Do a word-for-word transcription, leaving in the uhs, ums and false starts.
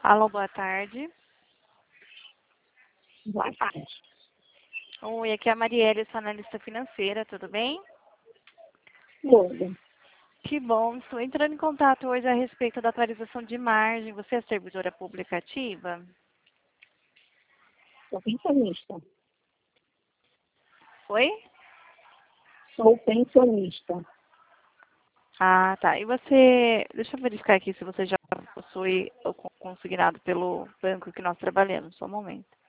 Alô, boa tarde. Boa tarde. Oi, aqui é a Marielle, sou analista financeira, tudo bem? Tudo. Que bom, estou entrando em contato hoje a respeito da atualização de margem. Você é servidora pública ativa? Sou pensionista. Oi? Sou pensionista. Ah, tá. E você, deixa eu verificar aqui se você já possui o con- consignado pelo banco que nós trabalhamos, só um momento.